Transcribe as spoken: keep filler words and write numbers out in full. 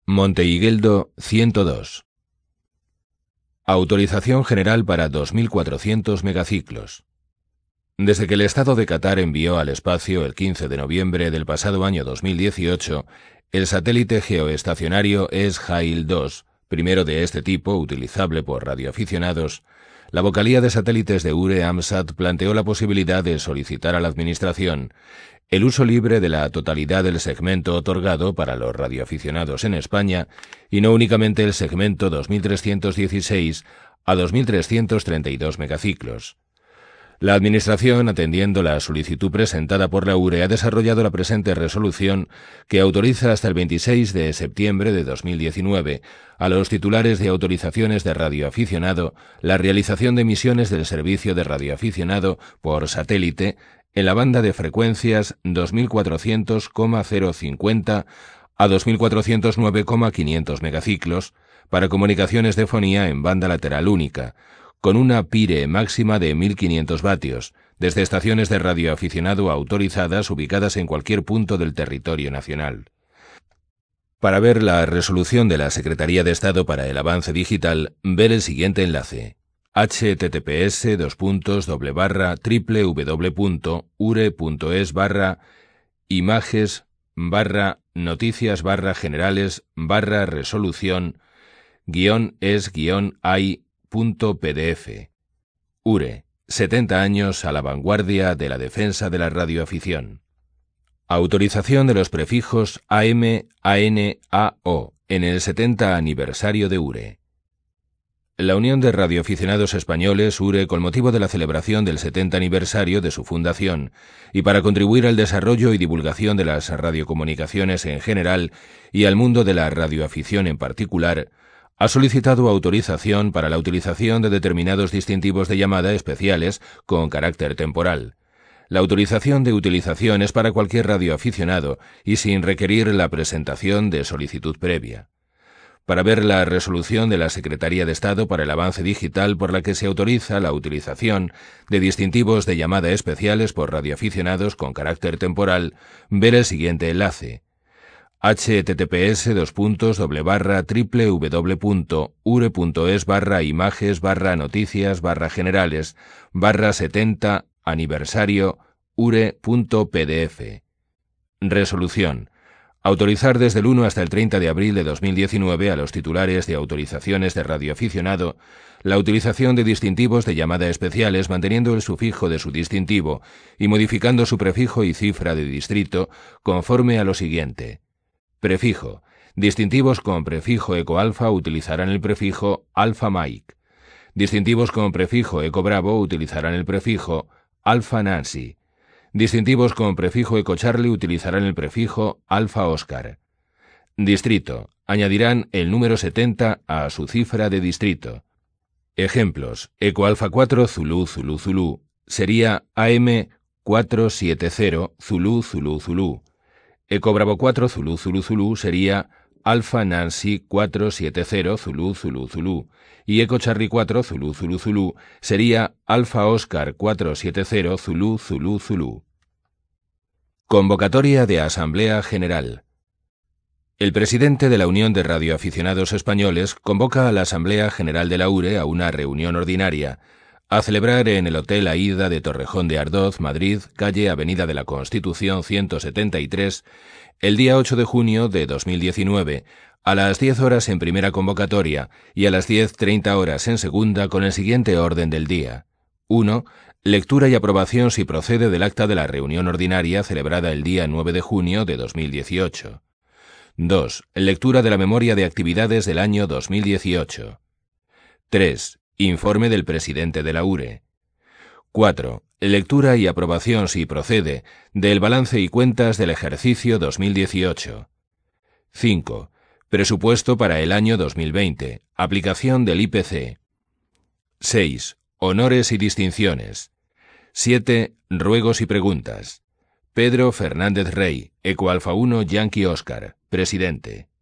Monteigueldo ciento dos. Autorización general para dos mil cuatrocientos megaciclos. Desde que el Estado de Qatar envió al espacio el quince de noviembre del pasado año dos mil dieciocho, el satélite geoestacionario Es'hail dos, primero de este tipo utilizable por radioaficionados, la vocalía de satélites de URE AMSAT planteó la posibilidad de solicitar a la Administración el uso libre de la totalidad del segmento otorgado para los radioaficionados en España y no únicamente el segmento dos mil trescientos dieciséis a dos mil trescientos treinta y dos megaciclos. La Administración, atendiendo la solicitud presentada por la URE, ha desarrollado la presente resolución que autoriza hasta el veintiséis de septiembre de dos mil diecinueve a los titulares de autorizaciones de radioaficionado la realización de emisiones del servicio de radioaficionado por satélite en la banda de frecuencias dos mil cuatrocientos coma cero cincuenta a dos mil cuatrocientos nueve coma quinientos megaciclos para comunicaciones de fonía en banda lateral única, con una PIRE máxima de mil quinientos vatios, desde estaciones de radioaficionado autorizadas ubicadas en cualquier punto del territorio nacional. Para ver la resolución de la Secretaría de Estado para el Avance Digital, ver el siguiente enlace: https dos puntos doble barra triple w punto ure punto es barra images barra noticias barra generales barra resolución guión es guión hay punto pdf. URE, setenta años a la vanguardia de la defensa de la radioafición. Autorización de los prefijos A M, A N, A O en el setenta aniversario de URE. La Unión de Radioaficionados Españoles, URE, con motivo de la celebración del setenta aniversario de su fundación y para contribuir al desarrollo y divulgación de las radiocomunicaciones en general y al mundo de la radioafición en particular, ha solicitado autorización para la utilización de determinados distintivos de llamada especiales con carácter temporal. La autorización de utilización es para cualquier radioaficionado y sin requerir la presentación de solicitud previa. Para ver la resolución de la Secretaría de Estado para el Avance Digital por la que se autoriza la utilización de distintivos de llamada especiales por radioaficionados con carácter temporal, ver el siguiente enlace: https dos puntos doble barra triple w punto ure punto es barra images barra noticias barra generales barra setenta aniversario ure punto pdf. Resolución: autorizar desde el uno hasta el treinta de abril de dos mil diecinueve a los titulares de autorizaciones de radioaficionado la utilización de distintivos de llamada especiales manteniendo el sufijo de su distintivo y modificando su prefijo y cifra de distrito conforme a lo siguiente. Prefijo: distintivos con prefijo ecoalfa utilizarán el prefijo alfa Mike. Distintivos con prefijo eco Bravo utilizarán el prefijo alfa Nancy. Distintivos con prefijo eco Charlie utilizarán el prefijo alfa Oscar. Distrito: añadirán el número setenta a su cifra de distrito. Ejemplos: eco alfa cuatro Zulu Zulu Zulu sería A M cuatrocientos setenta Zulu Zulu Zulu. Eco Bravo cuatro Zulu Zulu Zulu sería Alfa Nancy cuatrocientos setenta Zulu Zulu Zulu y Eco Charlie cuatro Zulu Zulu Zulu sería Alfa Oscar cuatrocientos setenta Zulu Zulu Zulu. Convocatoria de Asamblea General. El presidente de la Unión de Radioaficionados Españoles convoca a la Asamblea General de la URE a una reunión ordinaria a celebrar en el Hotel Aida de Torrejón de Ardoz, Madrid, calle Avenida de la Constitución ciento setenta y tres, el día ocho de junio de dos mil diecinueve, a las diez horas en primera convocatoria y a las diez treinta horas en segunda con el siguiente orden del día. uno. Lectura y aprobación si procede del acta de la reunión ordinaria celebrada el día nueve de junio de dos mil dieciocho. dos. Lectura de la memoria de actividades del año dos mil dieciocho. tres. Informe del presidente de la URE. cuatro. Lectura y aprobación, si procede, del balance y cuentas del ejercicio dos mil dieciocho. cinco. Presupuesto para el año dos mil veinte. Aplicación del I P C. seis. Honores y distinciones. siete. Ruegos y preguntas. Pedro Fernández Rey, Eco Alfa uno Yankee Oscar, presidente.